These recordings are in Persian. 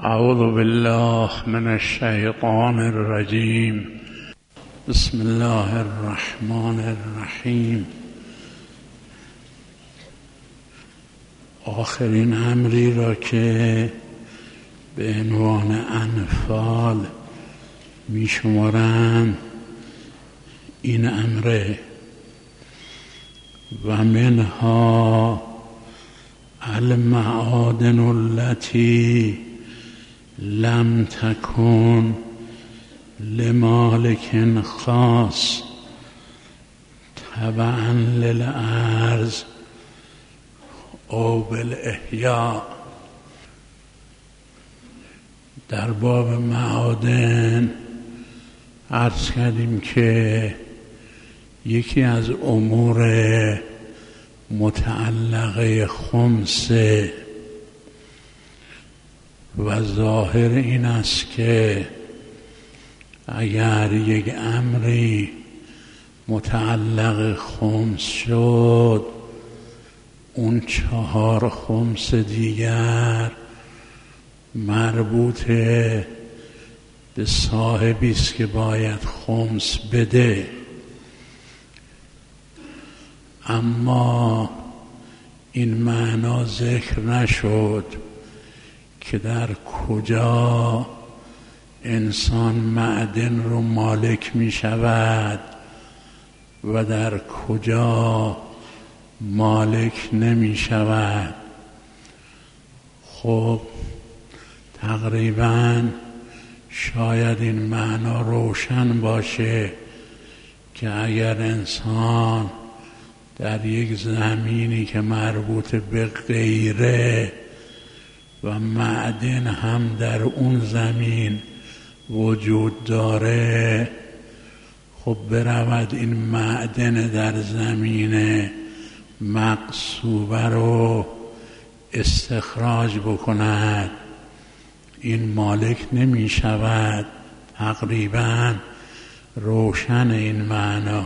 أعوذ بالله من الشيطان الرجيم. بسم الله الرحمن الرحیم. آخرین امری را که به عنوان انفال می شمارند این امره: و منها المعادن التي لم تكن لمالك خاص تبعا للأرض او بالاحیاء. در باب معادن عرض کردیم که یکی از امور متعلقه خمسه و ظاهر این است که اگر یک امری متعلق خمس شد، اون 4 خمس دیگر مربوط به صاحبی است که باید خمس بده. اما این معنا ذکر نشد که در کجا انسان معدن رو مالک می شود و در کجا مالک نمی شود. خب تقریبا شاید این معنا روشن باشه که اگر انسان در یک زمینی که مربوط به غیره و معدن هم در اون زمین وجود داره، خب برود این معدن در زمین مغصوبه رو استخراج بکند، این مالک نمی شود. تقریبا روشن این معنا،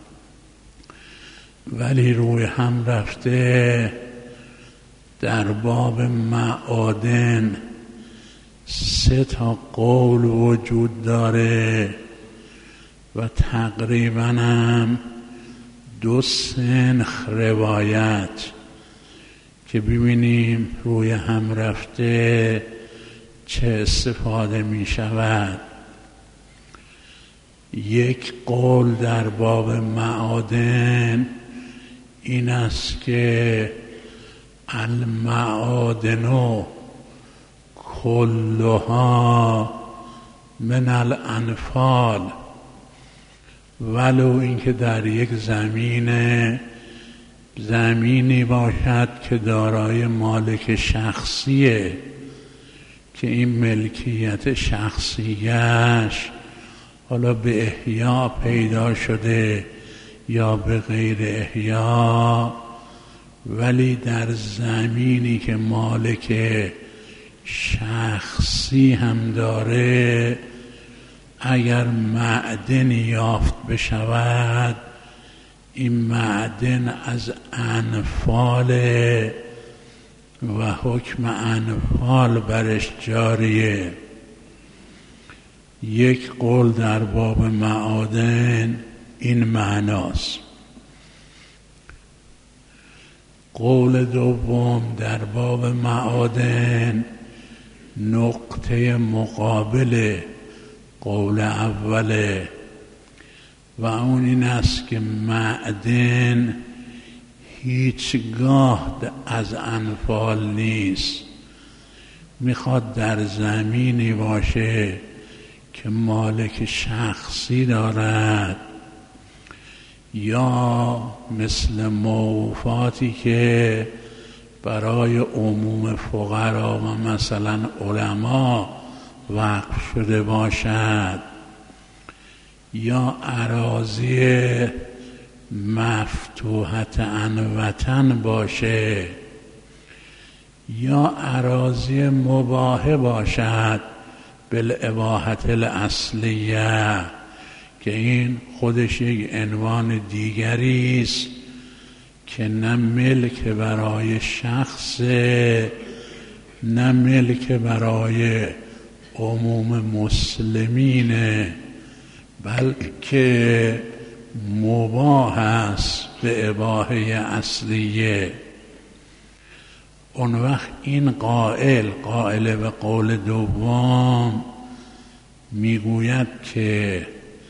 ولی روی هم رفته در باب معادن 3 قول وجود داره و تقریبا هم 2 سنخ روایت که ببینیم روی هم رفته چه استفاده می شود. یک قول در باب معادن این است که المعادن کلها من الانفال، ولو اینکه در یک زمینی باشد که دارای مالک شخصیه که این ملکیت شخصیش حالا به احیا پیدا شده یا به غیر احیا، ولی در زمینی که مالک شخصی هم داره، اگر معدن یافت بشود، این معدن از انفال و حکم انفال برش جاریه. یک قول در باب معادن این معناست. قول دوم در باب معادن نقطه مقابل قول اوله و اون این است که معدن هیچگاه از انفال نیست، میخواد در زمینی باشه که مالک شخصی دارد، یا مثل موقوفاتی که برای عموم فقرا و مثلا علما وقف شده باشد، یا اراضی مفتوحت وطن باشه، یا اراضی مباحه باشد بالاباحة الاصلیه، که این خودش یک عنوان دیگری است که نه ملک برای شخص نه ملک برای عموم مسلمینه، بلکه مباح است به اباحه اصلیه. اون وقت این قائل به قول دوم میگوید که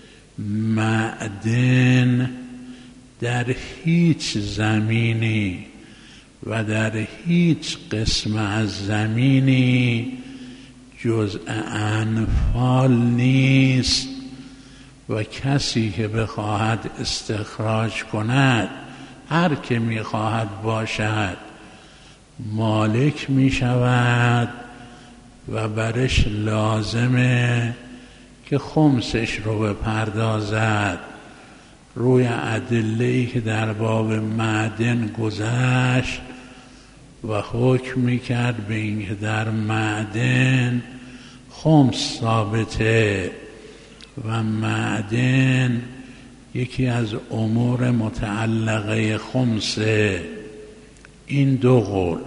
معدن در هیچ زمینی و در هیچ قسم از زمینی جزء انفال نیست و کسی که بخواهد استخراج کند، هر که میخواهد باشد، مالک میشود و برش لازمه که خمسش رو بپردازد. روی ادله‌ای که در باب معدن گذشت و حکم میکرد به این که در معدن خمس ثابته و معدن یکی از امور متعلقه خمسه. این دو قول.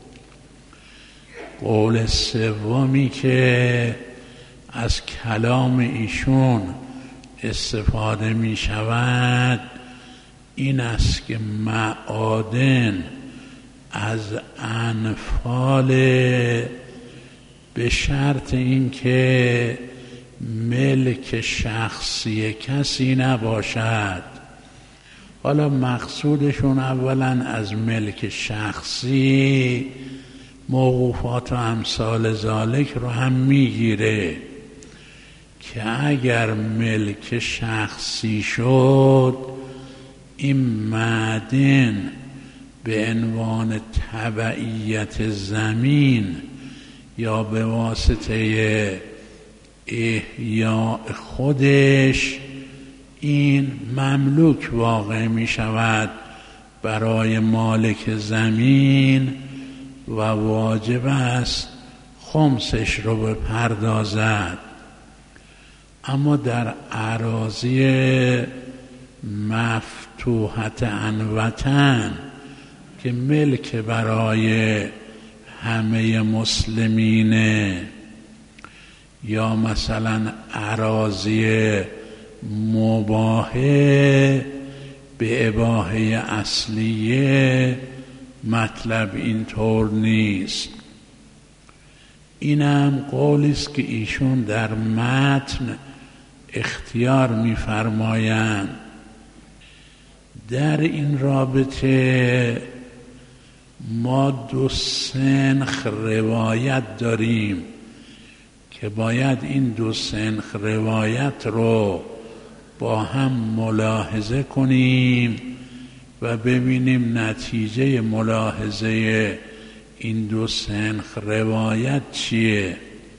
قول سومی که از کلام ایشون استفاده می شود این است که معادن از انفال به شرط اینکه ملک شخصی کسی نباشد. حالا مقصودشون اولا از ملک شخصی موقوفات و امثال ذالک رو هم میگیره که اگر ملک شخصی شد این معدن به عنوان تبعیت زمین یا به واسطه احیاء خودش این مملوک واقع می شود برای مالک زمین و واجب است خمسش رو بپردازد. اما در اراضی مفتوحت عن وطن که ملک برای همه مسلمینه، یا مثلا اراضی مباحه به اباحه اصلیه، مطلب اینطور نیست. اینم قولی است که ایشون در متن اختیار می‌فرمایند. در این رابطه ما دو سنخ روایت داریم که باید این دو سنخ روایت رو با هم ملاحظه کنیم و ببینیم نتیجه ملاحظه این دو سنخ روایت چیه.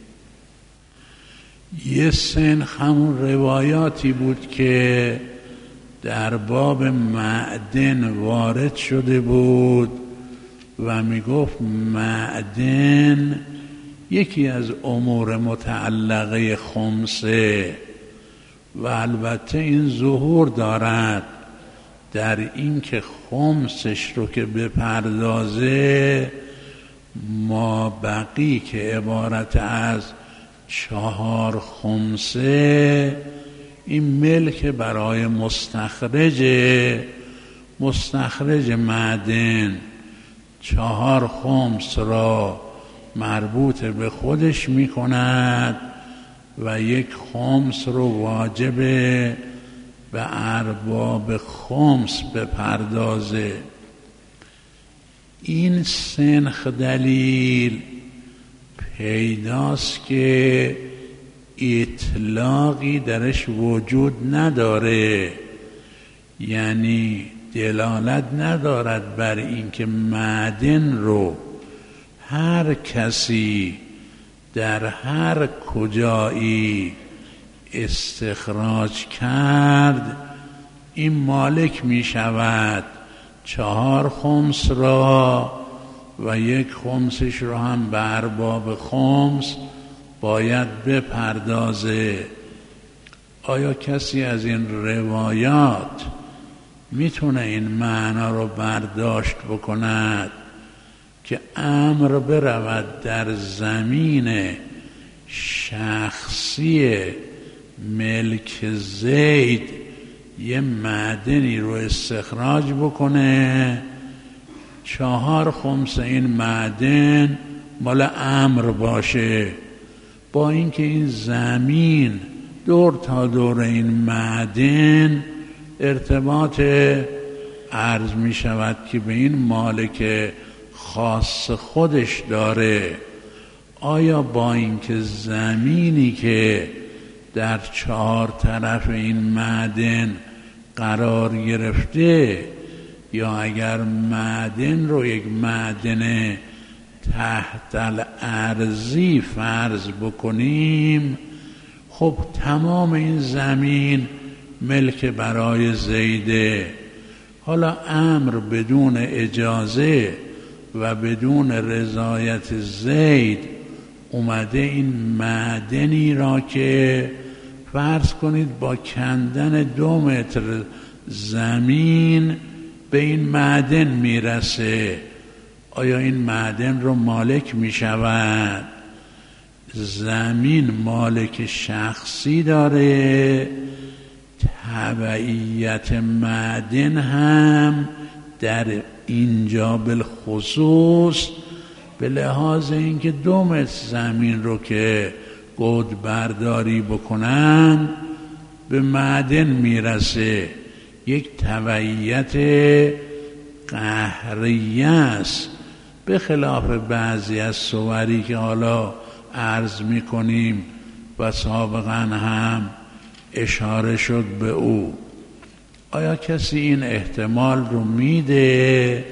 یه سنخ همون روایاتی بود که در باب معدن وارد شده بود و میگفت معدن یکی از امور متعلقه خمسه و البته این ظهور دارد در این که خمسش رو که بپردازه ما بقی که عبارت از 4 خمسه این ملک برای مستخرج معدن 4 خمس را مربوط به خودش می کند و 1 خمس رو واجب به ارباب خمس بپردازه. این سنخ دلیل پیداست که اطلاقی درش وجود نداره، یعنی دلالت ندارد بر اینکه معدن رو هر کسی در هر کجایی استخراج کرد این مالک می شود 4 خمس را و 1 خمسش رو هم به ارباب خمس باید بپردازه. آیا کسی از این روایات میتونه این معنا رو برداشت بکند که امر برود در زمین شخصی ملک زید یه معدنی رو استخراج بکنه، 4/5 این معدن مال امر باشه، با اینکه این زمین دور تا دور این معدن ارتباط عرض می شود که به این مالک خاص خودش داره. آیا با اینکه زمینی که در 4 طرف این معدن قرار گرفته، یا اگر معدن رو یک معدن تحت الارضی فرض بکنیم، خب تمام این زمین ملک برای زیده. حالا امر بدون اجازه و بدون رضایت زید اومده این معدنی را که فرض کنید با کندن 2 متر زمین به این معدن میرسه، آیا این معدن رو مالک میشود؟ زمین مالک شخصی داره، تبعیت معدن هم در اینجا بالخصوص به لحاظ اینکه 2 متر زمین رو که گود برداری بکنن به معدن میرسه، یک تبعیت قهریه است، به خلاف بعضی از صوری که حالا عرض میکنیم و سابقا هم اشاره شد به او. آیا کسی این احتمال رو میده؟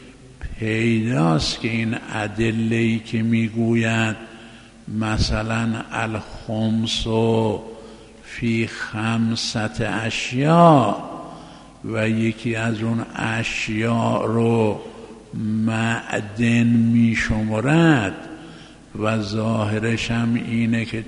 پیداست که این ادله‌ای که میگوید مثلا الخمس فی 5 اشیاء و یکی از اون اشیاء رو معدن میشمرد و ظاهرش هم اینه که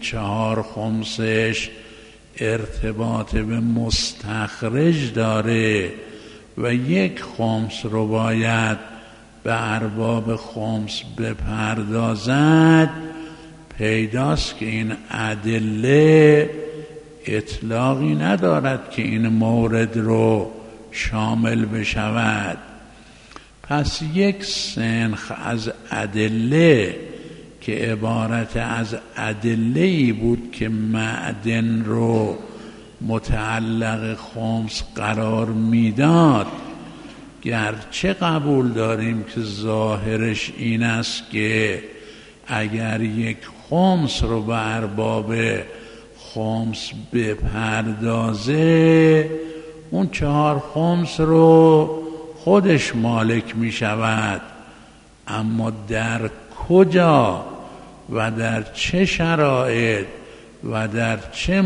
4/5 ارتباط به مستخرج داره و 1/5 رو باید به ارباب خمس بپردازد، پیداست که این ادله اطلاقی ندارد که این مورد رو شامل بشود. پس یک سنخ از ادله که عبارت از ادله‌ای بود که معدن رو متعلق خمس قرار میداد، گرچه قبول داریم که ظاهرش این است که اگر 1/5 رو به ارباب خمس بپردازه، اون 4/5 رو خودش مالک می شود، اما در کجا و در چه شرایط و در چه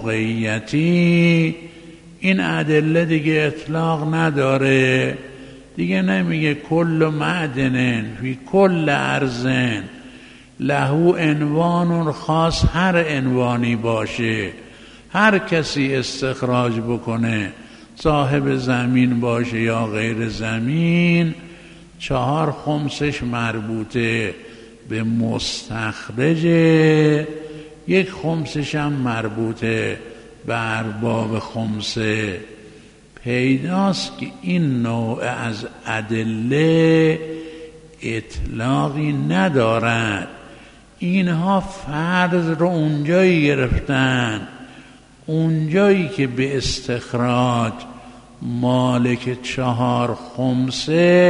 موقعیتی این ادله دیگه اطلاق نداره. دیگه نمیگه کل معدن فی کل ارضن له عنوان خاص، هر عنوانی باشه هر کسی استخراج بکنه، صاحب زمین باشه یا غیر زمین، 4/5 مربوطه به مستخرجه، 1/5 هم مربوطه به ارباب خمسه. پیداست که این نوع از ادله اطلاقی ندارد. اینها فرض رو اونجایی گرفتن، اونجایی که به استخراج مالک 4/5،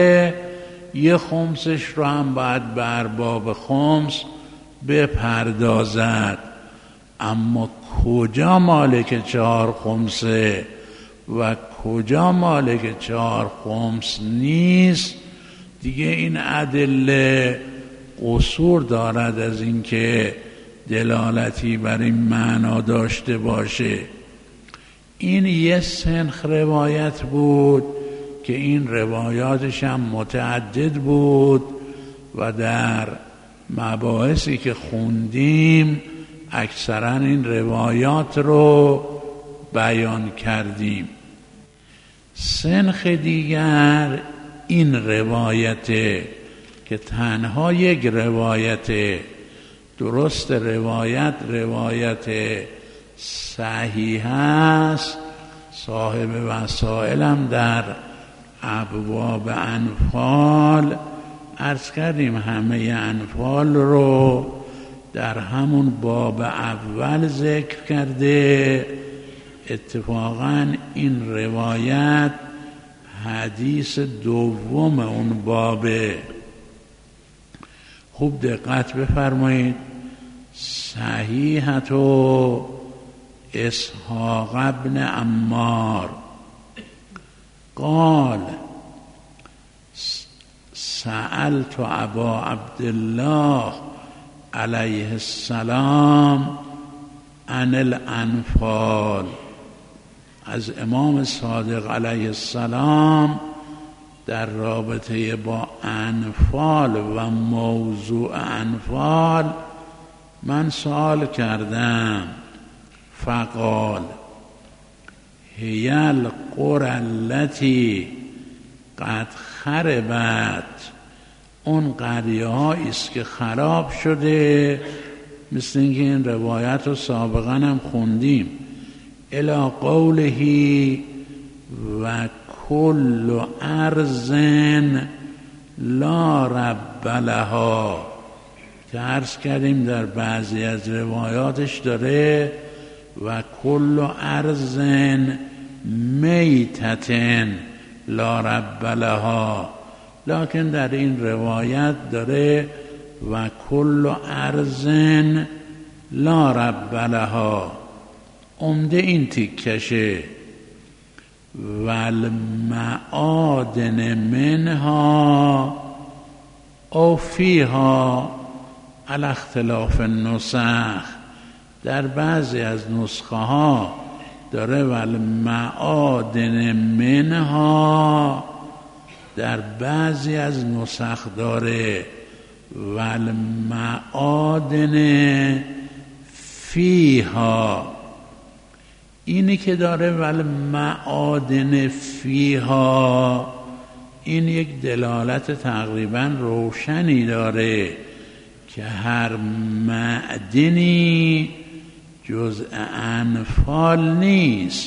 1/5 رو هم باید به ارباب خمس بپردازد. اما کجا مالک 4/5 و کجا مالک 4/5 نیست، دیگه این ادله قصور دارد از اینکه دلالتی بر این معنا داشته باشه. این یه سنخ روایت بود که این روایاتش هم متعدد بود و در مباحثی که خوندیم اکثرا این روایات رو بیان کردیم. سنخ دیگر این روایت که تنها یک روایت درست، روایت صحیح است. صاحب وسائلم در ابواب انفال عرض کردیم، همه انفال رو در همون باب اول ذکر کرده. اتفاقا این روایت حدیث دوم اون بابه. خوب دقت بفرمایید. صحیحة اسحاق ابن عمار قال سألت ابا عبدالله علیه السلام عن الانفال. از امام صادق علیه السلام در رابطه با انفال و موضوع انفال من سوال کردم. فقال هی القرى التي قد خربت. اون قریه هایی است که خراب شده، مثل اینکه این روایت رو سابقا هم خوندیم. الی قوله و کل ارض لا رب لها، که عرض کردیم در بعضی از روایاتش داره و کل ارض میتت لا رب لها، لکن در این روایت داره و کل ارض لا رب لها. عمده این تیکشه. والمعادن منها او فیها علی اختلاف النسخ. در بعضی از نسخه ها داره والمعادن منها، در بعضی از نسخ داره والمعادن فیها. اینی که داره والمعادن فیها، این یک دلالت تقریبا روشنی داره که هر معدنی جزء انفال نیست.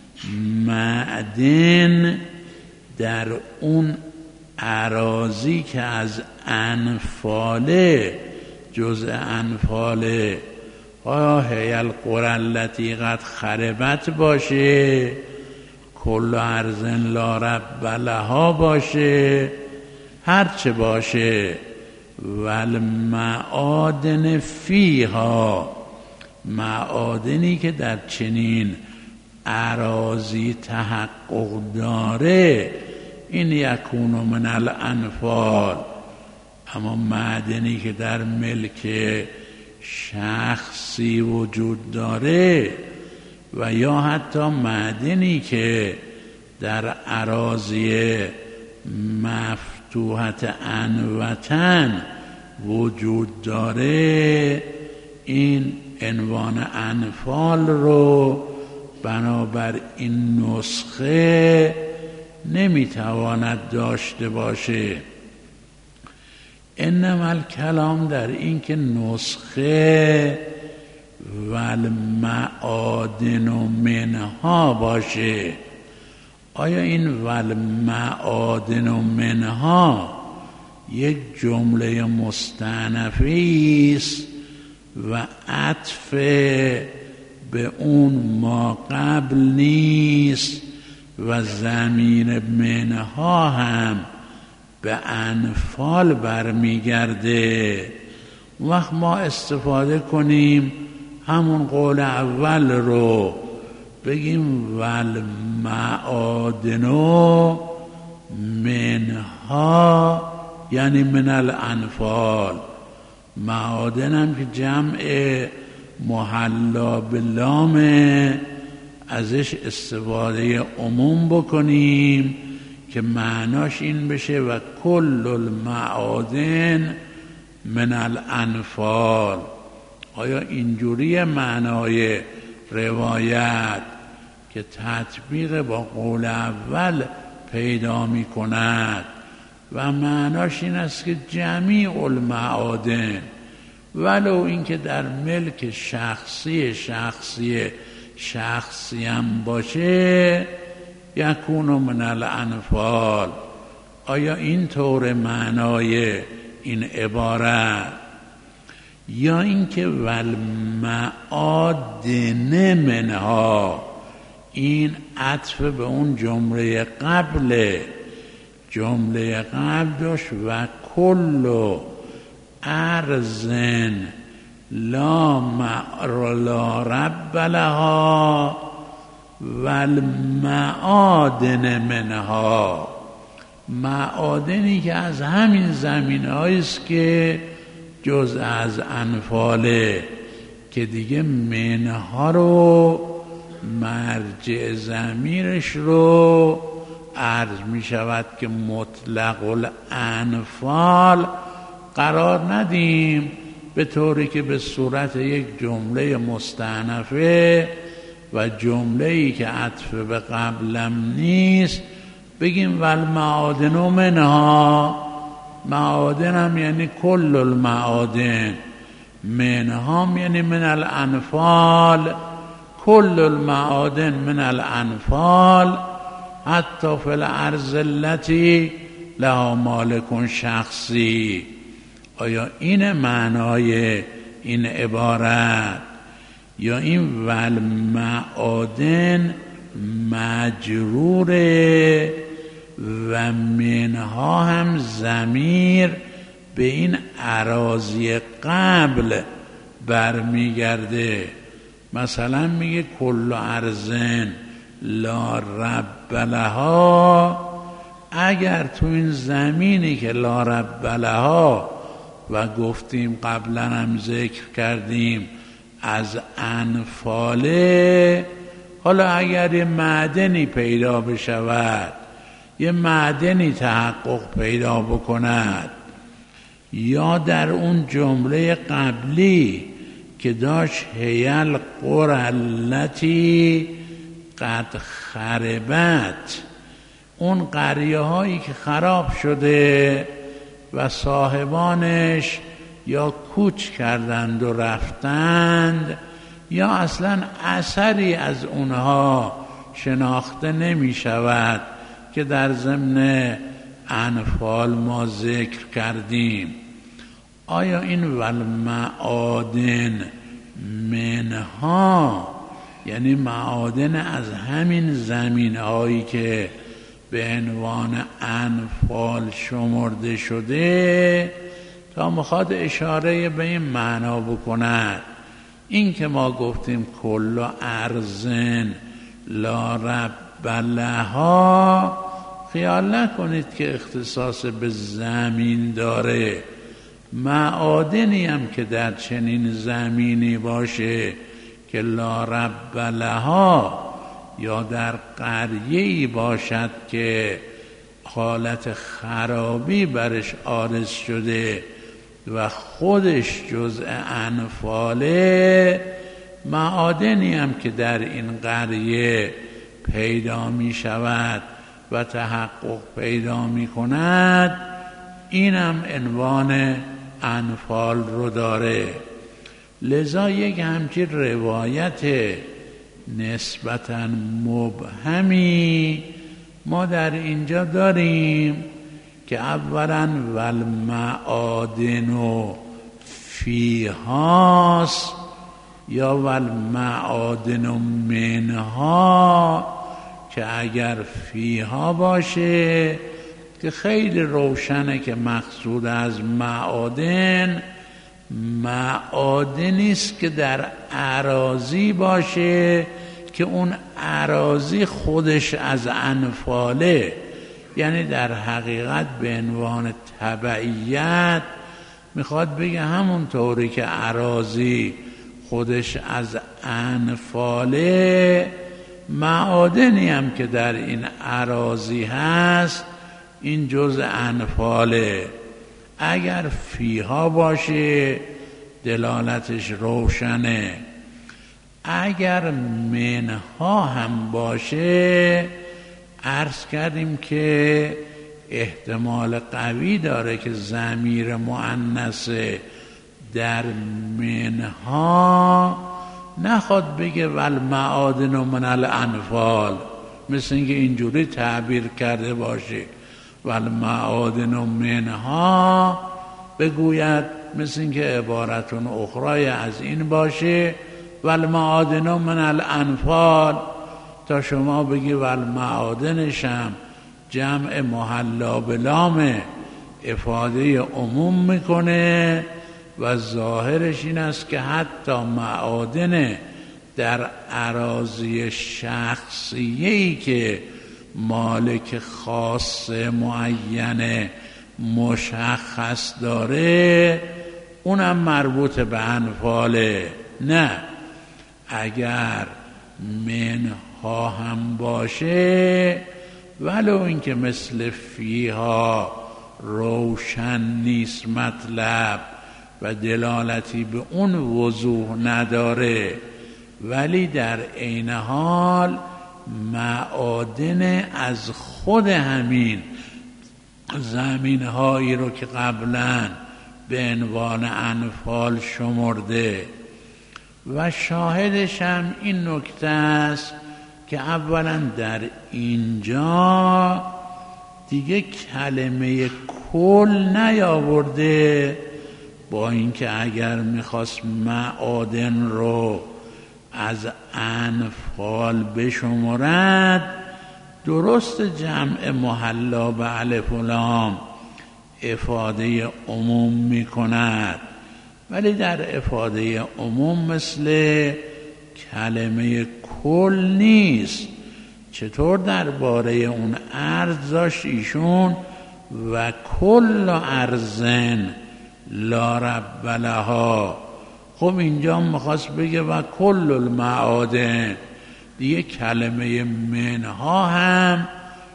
معدن در اون اراضی که از انفاله، جزء انفاله. آیا هی القرى التي قد خربت باشه، کل ارض لا رب لها باشه، هرچه باشه. والمعادن فیها، معادنی که در چنین اراضی تحقق داره، این یکون من الانفال. اما معدنی که در ملک شخصی وجود داره و یا حتی معدنی که در اراضی مفتوحت انوطن وجود داره، این عنوان انفال رو بنابر این نسخه نمیتواند داشته باشه. انما الکلام در این که نسخه والمعادن منها باشه. آیا این والمعادن منها یک جمله مستأنفی است و عطف به اون ما قبل نیست و ضمیر منها هم به انفال برمیگرده؟ وقت ما استفاده کنیم همون قول اول رو، بگیم والمعادن منها، یعنی من الانفال. معادن هم که جمع محلا باللام، ازش استفاده عموم بکنیم که معناش این بشه و کل المعادن من الانفال. آیا اینجوری معنای روایت که تطبیق با قول اول پیدا می کند و معناش این است که جمیع المعادن، ولو اینکه در ملک شخصی هم باشه، یکون من الانفال. آیا این طور معنای این عبارت؟ یا اینکه والمعادن منها، این عطف به اون جمله قبله. جمله قبل داشت و کل ارضن لا رب لها والمعادن منها، معادنی که از همین زمین هاییست که جز از انفاله، که دیگه منها رو مرجع ضمیرش رو عرض می شود که مطلق الانفال قرار ندیم، به طوری که به صورت یک جمله مستأنفه و جمله‌ای که عطف به قبلم نیست بگیم والمعادن منها. معادن هم یعنی کل المعادن، منها هم یعنی من الانفال، کل المعادن من الانفال حتی فی الارض التي لها مالک شخصی. آیا این معنای این عبارت؟ یا این والمعادن مجروره و منها هم ضمیر به این اراضی قبل برمیگرده. مثلا میگه کل ارضن لا رب لها، اگر تو این زمینی که لا رب لها و گفتیم قبلا هم ذکر کردیم از انفاله، حالا اگر یه معدنی پیدا بشود، یه معدنی تحقق پیدا بکند، یا در اون جمله قبلی که داشت هیل قرى التي قد خربت، اون قریه هایی که خراب شده و صاحبانش یا کوچ کردند و رفتند، یا اصلا اثری از اونها شناخته نمی شود که در ضمن انفال ما ذکر کردیم. آیا این والمعادن منها یعنی معادن از همین زمین هایی که به عنوان انفال شمرده شده، تا میخواد اشاره به این معنا بکند؟ این که ما گفتیم کل ارضن لا رب لها، خیال نکنید که اختصاص به زمین داره. معادنی هم که در چنین زمینی باشه که لا رب لها، یا در قریه‌ای باشد که حالت خرابی برش عارض شده و خودش جزء انفاله، معادنی هم که در این قریه پیدا می شود و تحقق پیدا می کند، اینم عنوان انفال رو داره. لذا یک همچین روایت نسبتاً مبهمی ما در اینجا داریم که اولاً والمعادن فیهاست یا والمعادن منها، که اگر فیها باشه که خیلی روشنه که مقصود از معادن معادنی است که در اراضی باشه که اون اراضی خودش از انفاله، یعنی در حقیقت به عنوان تبعیت میخواد بگه همون طوری که اراضی خودش از انفاله، معادنی هم که در این اراضی هست این جزء انفاله. اگر فیها باشه دلالتش روشنه، اگر منها هم باشه عرض کردیم که احتمال قوی داره که ضمیر مؤنث در منها نخواد بگه والمعادن من الانفال، مثل اینکه اینجوری تعبیر کرده باشه والمعادن منها، بگوید مثل اینکه عبارتون اخرای از این باشه والمعادن من الانفال، تا شما بگی والمعادنشم جمع محلا بلام افاده عموم میکنه و ظاهرش این است که حتی معادن در اراضی شخصیه‌ای که مالک خاص معین مشخص داره اونم مربوط به انفاله. نه، اگر منها هم باشه ولو اینکه مثل فیها روشن نیست مطلب و دلالتی به اون وضوح نداره، ولی در عین حال معادن از خود همین زمینهایی رو که قبلا به عنوان انفال شمرده. و شاهدش هم این نکته است که اولا در اینجا دیگه کلمه کل نیاورده، با اینکه اگر میخواست معادن رو از انفال بشمرد درست جمع محلا به الف و لام افاده عموم میکند، ولی در افاده عموم مثل کلمه کل نیست. چطور درباره اون ارض داشت ایشون و کل ارضن لا رب لها، خب اینجا میخواست بگه و کل المعادن، دیگه کلمه منها هم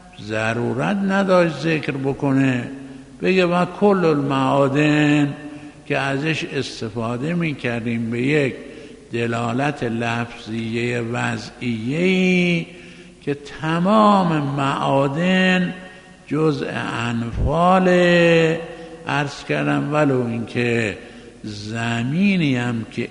ضرورت نداشت ذکر بکنه، بگه و کل المعادن که ازش استفاده میکردیم به یک دلالت لفظیه وضعیه‌ای که تمام معادن جزء انفال. عرض کردم ولو اینکه زمینی هم که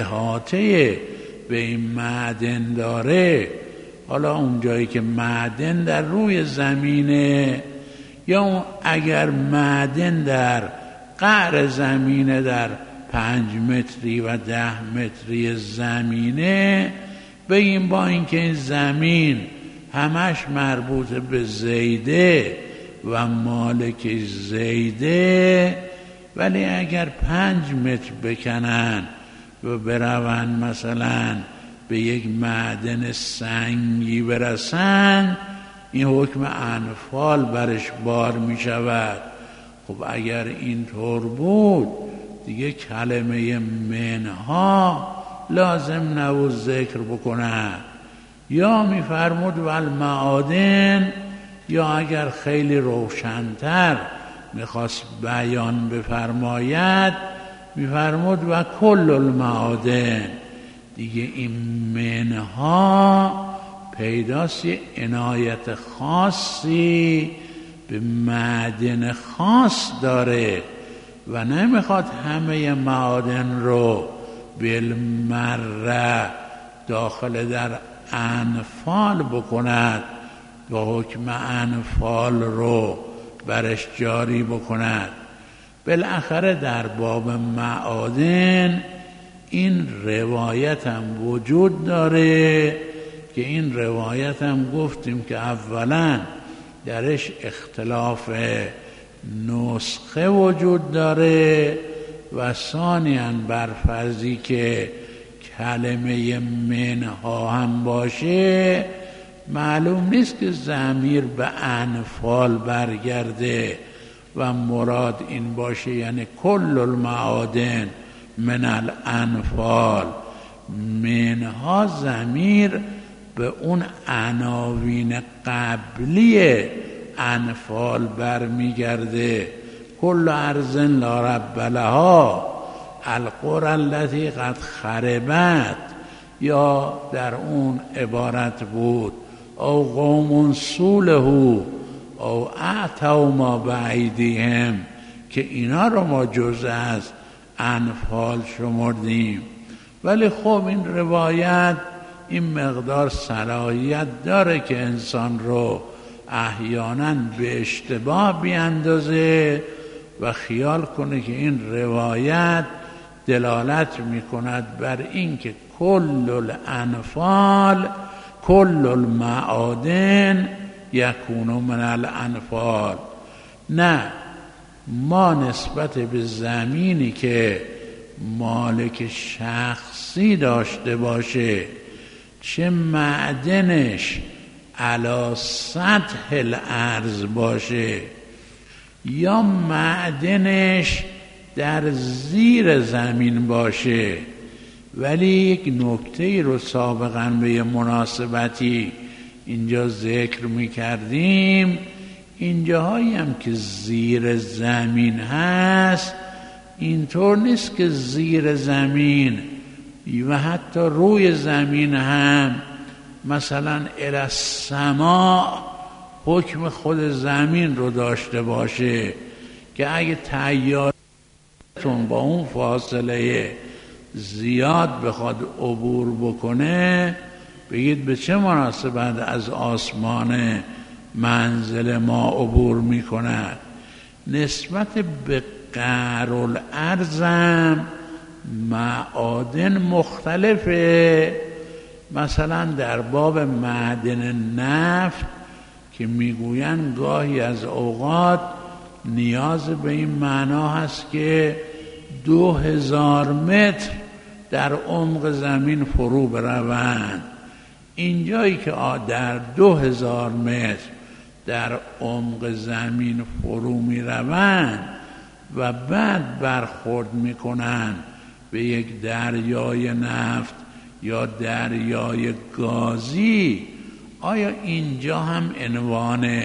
احاطه به این معدن داره، حالا اون جایی که معدن در روی زمینه یا اگر معدن در قعر زمینه در 5 متری و 10 متری زمینه، بگیم با اینکه این زمین همش مربوط به زیده و مالک زیده، ولی اگر 5 متر بکنن و برون مثلا به یک معدن سنگی برسن، این حکم انفال برش بار می شود. خب اگر اینطور بود دیگه کلمه منها لازم نبود ذکر بکنه، یا میفرمود والمعادن، یا اگر خیلی روشن‌تر میخواست بیان بفرماید میفرمود و کل المعادن. دیگه این منها پیداست یه عنایت خاصی به معدن خاص داره و نمیخواد همه معادن رو بالمره داخل در انفال بکند و حکم انفال رو برش جاری بکند. بالاخره در باب معادن این روایت هم وجود داره که این روایت هم گفتیم که اولا درش اختلاف نسخه وجود داره و ثانیاً بر فرضی که کلمه منها هم باشه معلوم نیست که ضمیر به انفال برگرده و مراد این باشه یعنی کل المعادن من الانفال. منها ضمیر به اون عناوین قبلی انفال برمیگرده، کل ارض لا رب لها، القرى التي قد خربت، یا در اون عبارت بود او قوم صوله او اعطوا ما بایدیهم که اینا رو ما جز از انفال شمردیم. ولی خب این روایت این مقدار صلاحیت داره که انسان رو احیانا به اشتباه بیندازه و خیال کنه که این روایت دلالت میکند بر این که کل الانفال کل المعادن یکون من الانفال. نه، ما نسبت به زمینی که مالک شخصی داشته باشه، چه معدنش علی سطح الارض باشه یا معدنش در زیر زمین باشه، ولی یک نکته رو سابقا به یه مناسبتی اینجا ذکر می‌کردیم، اینجاهایی هم که زیر زمین هست اینطور نیست که زیر زمین و حتی روی زمین هم مثلا الی السماء حکم خود زمین رو داشته باشه که اگه طیارتون با اون فاصله زیاد بخواد عبور بکنه بگید به چه مناسبت از آسمان منزل ما عبور میکند. نسبت به قعرالارض معادن مختلفه. مثلا در باب معدن نفت که میگوین گاهی از اوقات نیاز به این معنا هست که 2000 متر در عمق زمین فرو بروند. اینجایی که در 2000 متر در عمق زمین فرو می روند و بعد برخورد می کنند به یک دریای نفت یا دریای گازی، آیا اینجا هم عنوان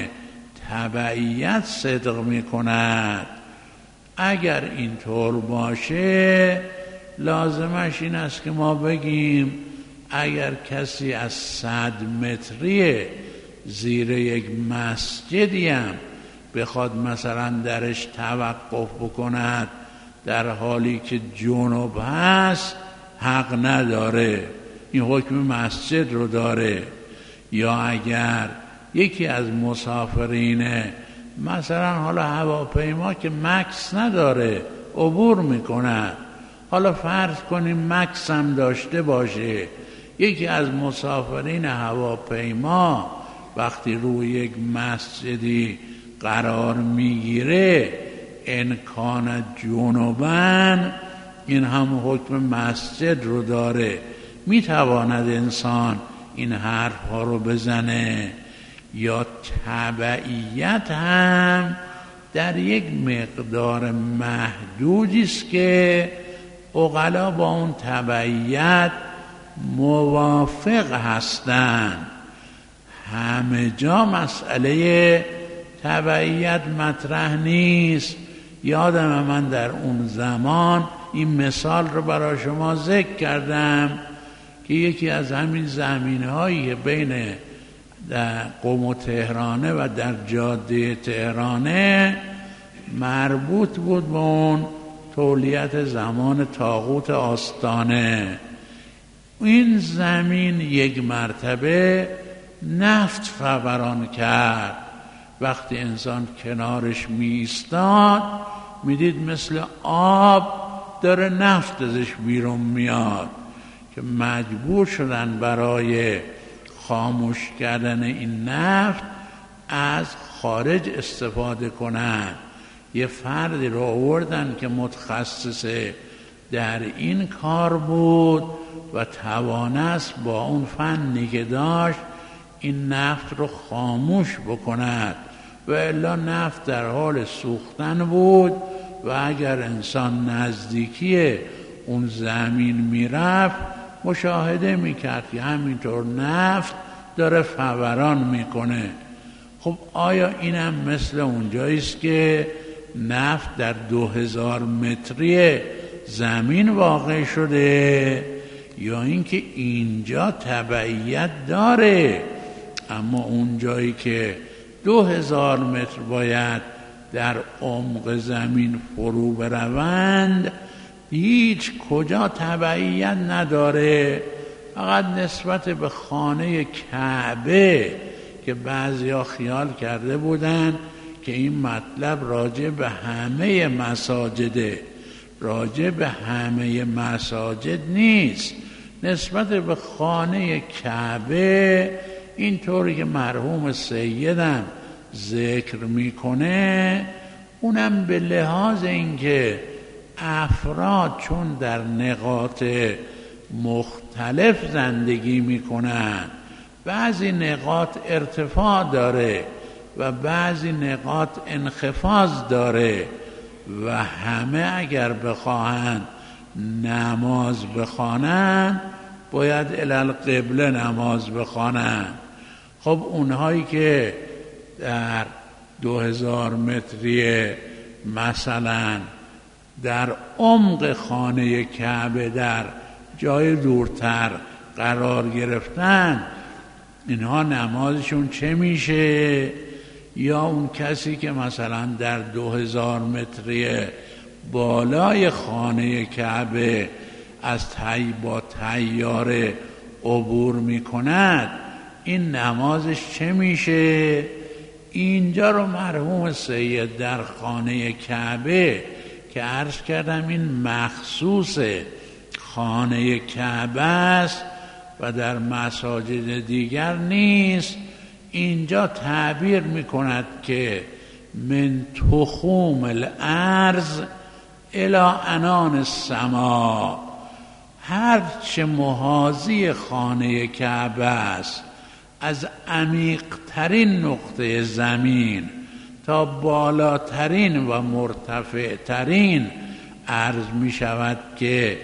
تبعیت صدق می کند؟ اگر اینطور باشه لازمش این است که ما بگیم اگر کسی از 100 متری زیر یک مسجدی هم بخواد مثلا درش توقف بکند در حالی که جنوب هست حق نداره، این حکم مسجد رو داره. یا اگر یکی از مسافرین مثلا حالا هواپیما که مکس نداره عبور میکند، حالا فرض کنیم مکس هم داشته باشه، یکی از مسافرین هواپیما وقتی روی یک مسجدی قرار میگیره انکان جنوبن، این هم حکم مسجد رو داره. میتواند انسان این حرف ها رو بزنه. یا تبعیت هم در یک مقدار محدودی است که عقلا با اون تبعیت موافق هستند. همه جا مسئله تبعیت مطرح نیست. یادم من در اون زمان این مثال رو برای شما ذکر کردم که یکی از همین زمینه‌هایی بین در قم و تهرانه و در جاده تهرانه مربوط بود به اون تولیت زمان طاغوت آستانه. این زمین یک مرتبه نفت فوران کرد. وقتی انسان کنارش می ایستاد میدید مثل آب داره نفت ازش بیرون میاد که مجبور شدن برای خاموش کردن این نفت از خارج استفاده کنند. یه فردی رو آوردن که متخصص در این کار بود و توانست با اون فنی که داشت این نفت رو خاموش بکند و الا نفت در حال سوختن بود و اگر انسان نزدیکی اون زمین میرفت مشاهده میکرد که همینطور نفت داره فوران میکنه. خب آیا اینم مثل اونجاییست که نفت در 2000 متری زمین واقع شده یا اینکه اینجا تبعیت داره اما اونجایی که 2000 متر باید در عمق زمین فرو بروند، هیچ کجا تبعیت نداره، فقط نسبت به خانه کعبه که بعضیا خیال کرده بودن که این مطلب راجع به همه مساجده، راجع به همه مساجد نیست، نسبت به خانه کعبه. اینطوری که مرحوم سیدم ذکر میکنه، اونم به لحاظ اینکه افراد چون در نقاط مختلف زندگی میکنن، بعضی نقاط ارتفاع داره و بعضی نقاط انخفاض داره و همه اگر بخواهند نماز بخوانند باید الالقبله نماز بخوانند. خب اونهایی که در 2000 متری مثلا در عمق خانه کعبه در جای دورتر قرار گرفتن، اینها نمازشون چه میشه؟ یا اون کسی که مثلا در 2000 متری بالای خانه کعبه از با طیاره عبور میکند، این نمازش چه میشه؟ اینجا رو مرحوم سید در خانه کعبه که عرض کردم این مخصوص خانه کعبه است و در مساجد دیگر نیست، اینجا تعبیر میکند که من تخوم الارض الی عنان السما، هرچه محاذی خانه کعبه است از عمیق‌ترین نقطه زمین تا بالاترین و مرتفع‌ترین عرض می شود که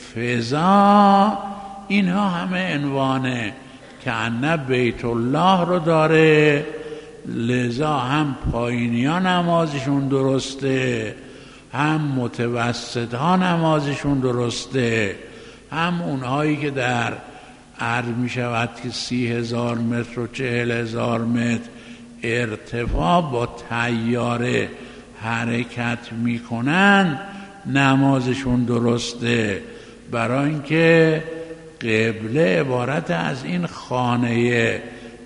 فضا، اینها همه عنوان کأن بیت الله رو داره. لذا هم پایینی ها نمازشون درسته، هم متوسط ها نمازشون درسته، هم اونهایی که در عرض می شود که 30,000 متر و 40,000 متر ارتفاع با طیاره حرکت می کنن نمازشون درسته، برای اینکه قبله عبارت از این خانه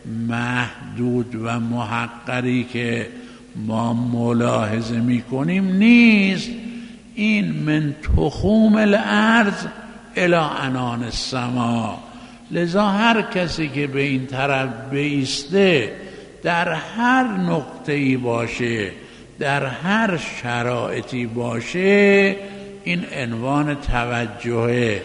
محدود و محقری که ما ملاحظه می کنیم نیست. این من تخوم الارض الی عنان السما، لذا هر کسی که به این طرف بایسته در هر نقطه‌ای باشه، در هر شرایطی باشه، این عنوان توجه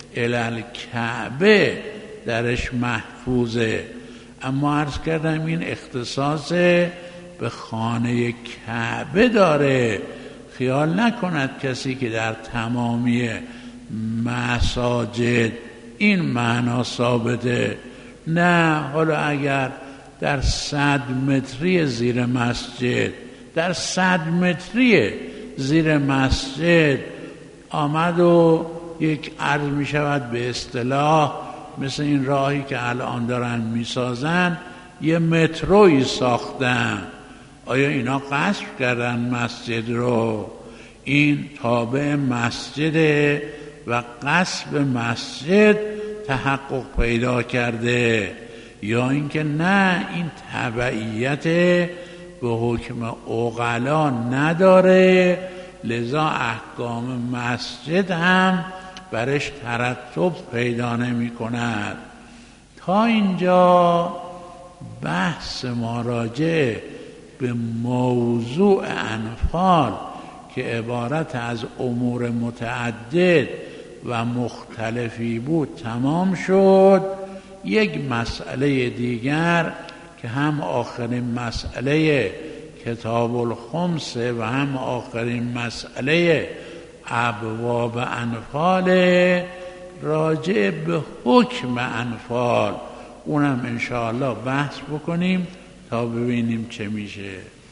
الالکعبه درش محفوظه. اما عرض کردم این اختصاص به خانه کعبه داره، خیال نکند کسی که در تمامی مساجد این معنا ثابته. نه، حالا اگر در 100 متری زیر مسجد، در 100 متری زیر مسجد آمد و یک عرض می شود به اصطلاح مثل این راهی که الان دارن می سازن یه متروی ساختن، آیا اینا غصب کردن مسجد رو؟ این تابع مسجده و غصب مسجد تحقق پیدا کرده، یا اینکه نه، این تبعیت به حکم عقلا نداره، لذا احکام مسجد هم برش ترتب پیدا نمی کند. تا اینجا بحث ما راجع به موضوع انفال که عبارت از امور متعدد و مختلفی بود تمام شد. یک مسئله دیگر که هم آخرین مسئله کتاب الخمس و هم آخرین مسئله ابواب انفال راجع به حکم انفال، اونم انشاءالله بحث بکنیم تا ببینیم چه میشه.